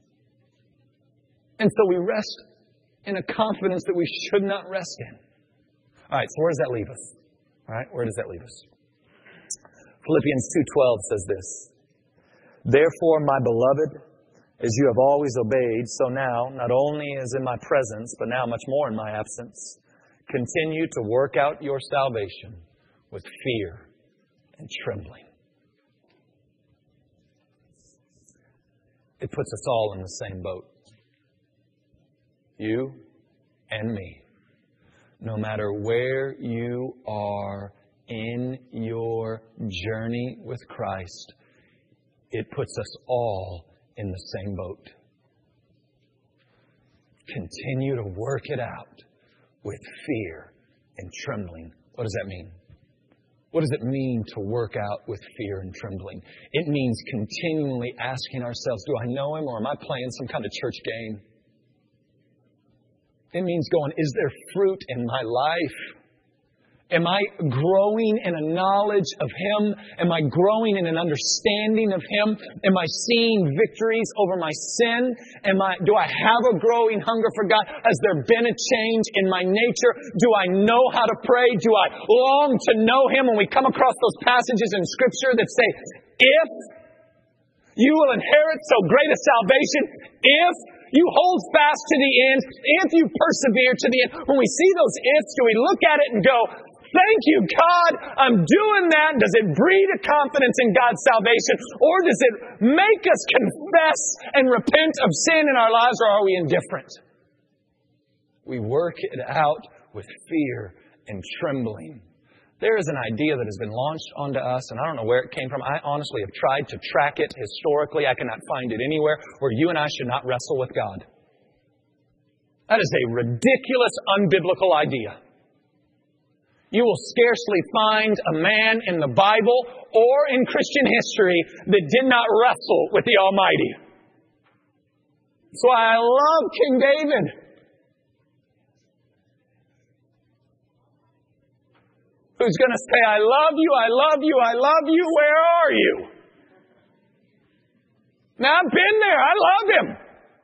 And so we rest in a confidence that we should not rest in. All right, so where does that leave us? All right, where does that leave us? Philippians two twelve says this. Therefore, my beloved, as you have always obeyed, so now, not only as in my presence, but now much more in my absence, continue to work out your salvation with fear and trembling. It puts us all in the same boat. You and me. No matter where you are in your journey with Christ, it puts us all in the same boat. Continue to work it out with fear and trembling. What does that mean? What does it mean to work out with fear and trembling? It means continually asking ourselves, do I know Him or am I playing some kind of church game? It means going, is there fruit in my life? Am I growing in a knowledge of Him? Am I growing in an understanding of Him? Am I seeing victories over my sin? Am I, do I have a growing hunger for God? Has there been a change in my nature? Do I know how to pray? Do I long to know Him? When we come across those passages in Scripture that say, if you will inherit so great a salvation, if you hold fast to the end, if you persevere to the end. When we see those ifs, do we look at it and go, thank you, God, I'm doing that. Does it breed a confidence in God's salvation? Or does it make us confess and repent of sin in our lives, or are we indifferent? We work it out with fear and trembling. There is an idea that has been launched onto us, and I don't know where it came from. I honestly have tried to track it historically. I cannot find it anywhere, where you and I should not wrestle with God. That is a ridiculous, unbiblical idea. You will scarcely find a man in the Bible or in Christian history that did not wrestle with the Almighty. That's why I love King David. Who's going to say, I love you, I love you, I love you, where are you? Now, I've been there, I love Him.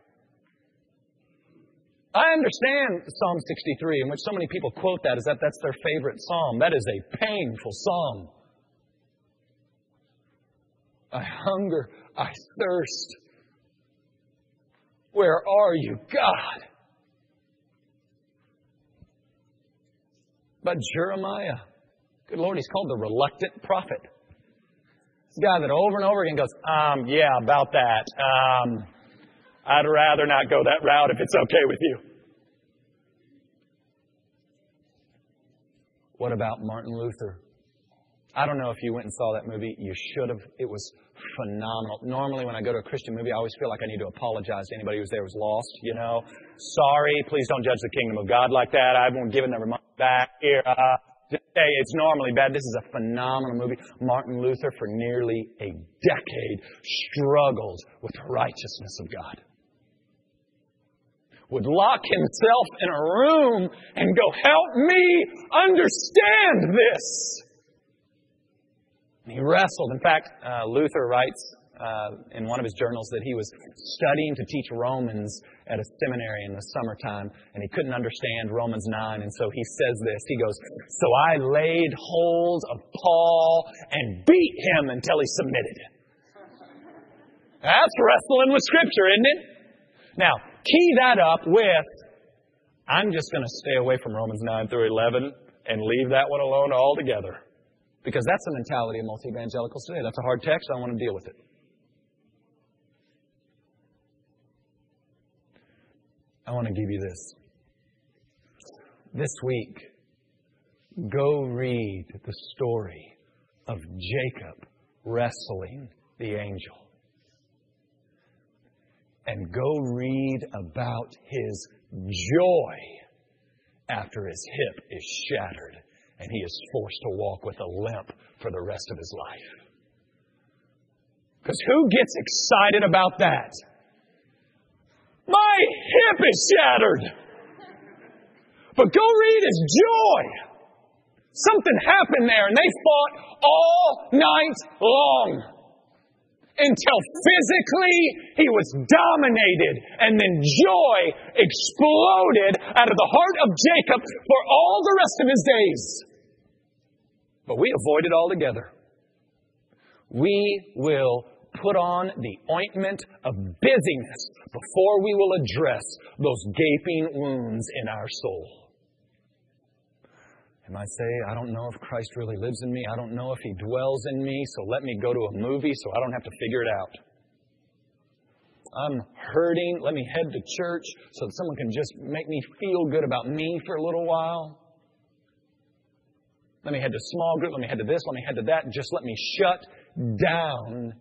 I understand Psalm sixty-three, in which so many people quote that as that that's their favorite psalm. That is a painful psalm. I hunger, I thirst. Where are you, God? But Jeremiah, good Lord, he's called the reluctant prophet. This guy that over and over again goes, um, yeah, about that. Um, I'd rather not go that route if it's okay with you. What about Martin Luther? I don't know if you went and saw that movie. You should have. It was phenomenal. Normally when I go to a Christian movie, I always feel like I need to apologize to anybody who's there was lost, you know. Sorry, please don't judge the kingdom of God like that. I won't give it never money back here. Uh, just say it's normally bad. This is a phenomenal movie. Martin Luther, for nearly a decade, struggled with the righteousness of God. Would lock himself in a room and go, help me understand this. And he wrestled. In fact, uh, Luther writes uh, in one of his journals that he was studying to teach Romans at a seminary in the summertime, and he couldn't understand Romans nine, and so he says this. He goes, so I laid hold of Paul and beat him until he submitted. That's wrestling with Scripture, isn't it? Now, key that up with, I'm just going to stay away from Romans nine through eleven and leave that one alone altogether. Because that's the mentality of multi-evangelicals today. That's a hard text. I don't want to deal with it. I want to give you this. This week, go read the story of Jacob wrestling the angel. And go read about his joy after his hip is shattered and he is forced to walk with a limp for the rest of his life. Because who gets excited about that? My hip is shattered. But go read his joy. Something happened there and they fought all night long. Until physically he was dominated. And then joy exploded out of the heart of Jacob for all the rest of his days. But we avoid it altogether. We will put on the ointment of busyness before we will address those gaping wounds in our soul. You might say, I don't know if Christ really lives in me. I don't know if He dwells in me, so let me go to a movie so I don't have to figure it out. I'm hurting. Let me head to church so that someone can just make me feel good about me for a little while. Let me head to small group. Let me head to this. Let me head to that. Just let me shut down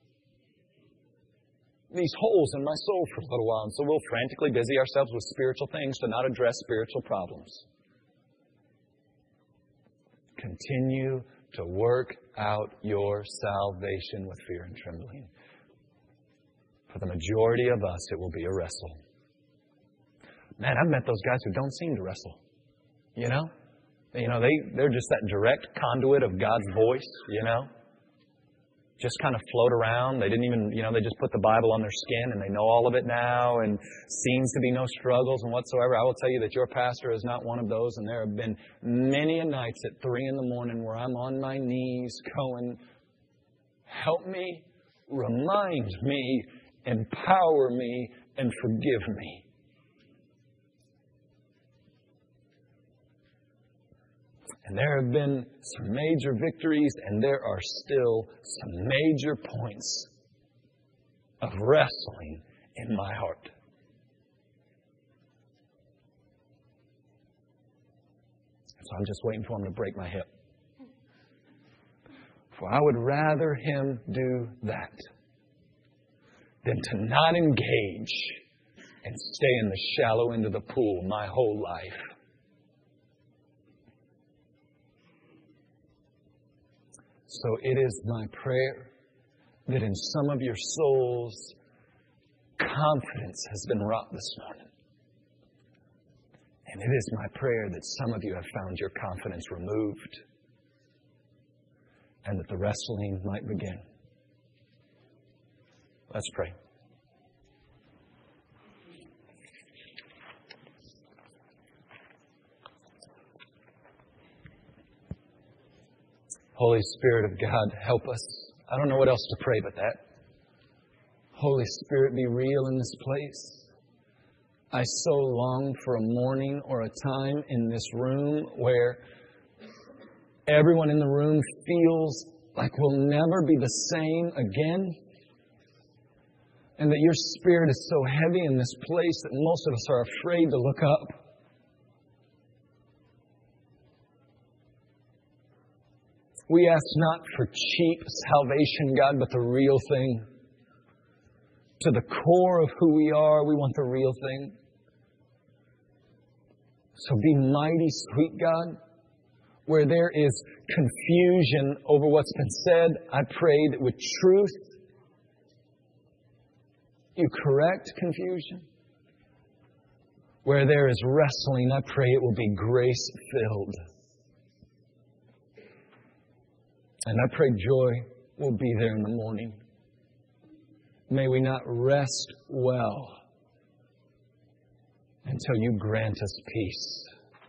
these holes in my soul for a little while. And so we'll frantically busy ourselves with spiritual things to not address spiritual problems. Continue to work out your salvation with fear and trembling. For the majority of us, it will be a wrestle. Man, I've met those guys who don't seem to wrestle. You know? You know, they, they're just that direct conduit of God's voice, you know? Just kind of float around. They didn't even, you know, they just put the Bible on their skin and they know all of it now and seems to be no struggles and whatsoever. I will tell you that your pastor is not one of those, and there have been many a nights at three in the morning where I'm on my knees going, help me, remind me, empower me, and forgive me. And there have been some major victories, and there are still some major points of wrestling in my heart. So I'm just waiting for Him to break my hip. For I would rather Him do that than to not engage and stay in the shallow end of the pool my whole life. So it is my prayer that in some of your souls, confidence has been wrought this morning. And it is my prayer that some of you have found your confidence removed and that the wrestling might begin. Let's pray. Holy Spirit of God, help us. I don't know what else to pray but that. Holy Spirit, be real in this place. I so long for a morning or a time in this room where everyone in the room feels like we'll never be the same again. And that your Spirit is so heavy in this place that most of us are afraid to look up. We ask not for cheap salvation, God, but the real thing. To the core of who we are, we want the real thing. So be mighty, sweet God. Where there is confusion over what's been said, I pray that with truth, you correct confusion. Where there is wrestling, I pray it will be grace-filled. And I pray joy will be there in the morning. May we not rest well until you grant us peace.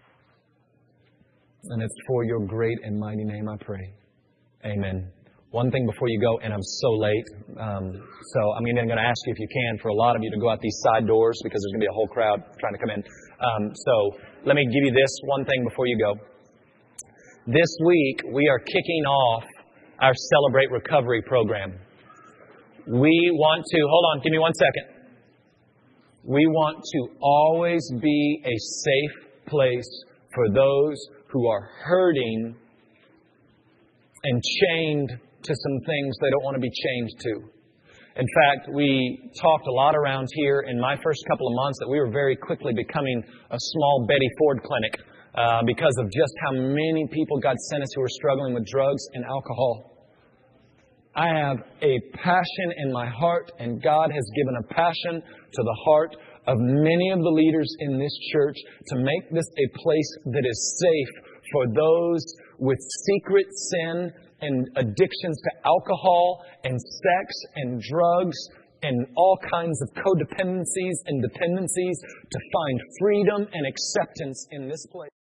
And it's for your great and mighty name I pray. Amen. One thing before you go, and I'm so late, um, so I'm going to ask you if you can, for a lot of you to go out these side doors because there's going to be a whole crowd trying to come in. Um, so let me give you this one thing before you go. This week, we are kicking off our Celebrate Recovery program. We want to, hold on, give me one second. We want to always be a safe place for those who are hurting and chained to some things they don't want to be chained to. In fact, we talked a lot around here in my first couple of months that we were very quickly becoming a small Betty Ford clinic. Uh, because of just how many people God sent us who are struggling with drugs and alcohol. I have a passion in my heart, and God has given a passion to the heart of many of the leaders in this church to make this a place that is safe for those with secret sin and addictions to alcohol and sex and drugs and all kinds of codependencies and dependencies to find freedom and acceptance in this place.